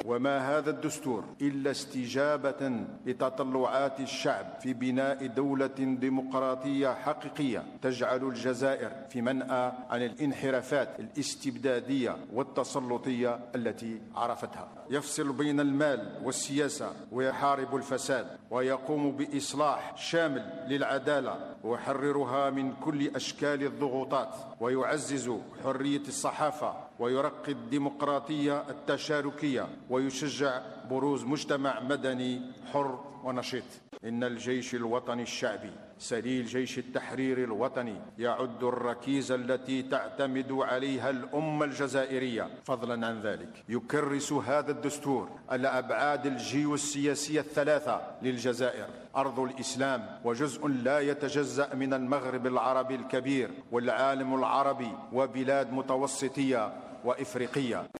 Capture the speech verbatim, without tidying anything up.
وما هذا الدستور إلا استجابة لتطلعات الشعب في بناء دولة ديمقراطية حقيقية تجعل الجزائر في منأى عن الانحرافات الاستبدادية والتسلطية التي عرفتها. يفصل بين المال والسياسة ويحارب الفساد ويقوم بإصلاح شامل للعدالة ويحررها من كل أشكال الضغوطات ويعزز حرية الصحافة ويرقي الديمقراطية التشاركية ويشجع بروز مجتمع مدني حر ونشيط. إن الجيش الوطني الشعبي سليل جيش التحرير الوطني يعد الركيزة التي تعتمد عليها الأمة الجزائرية. فضلا عن ذلك يكرس هذا الدستور الأبعاد الجيوسياسية الثلاثة للجزائر: أرض الإسلام وجزء لا يتجزأ من المغرب العربي الكبير والعالم العربي وبلاد متوسطية وإفريقية.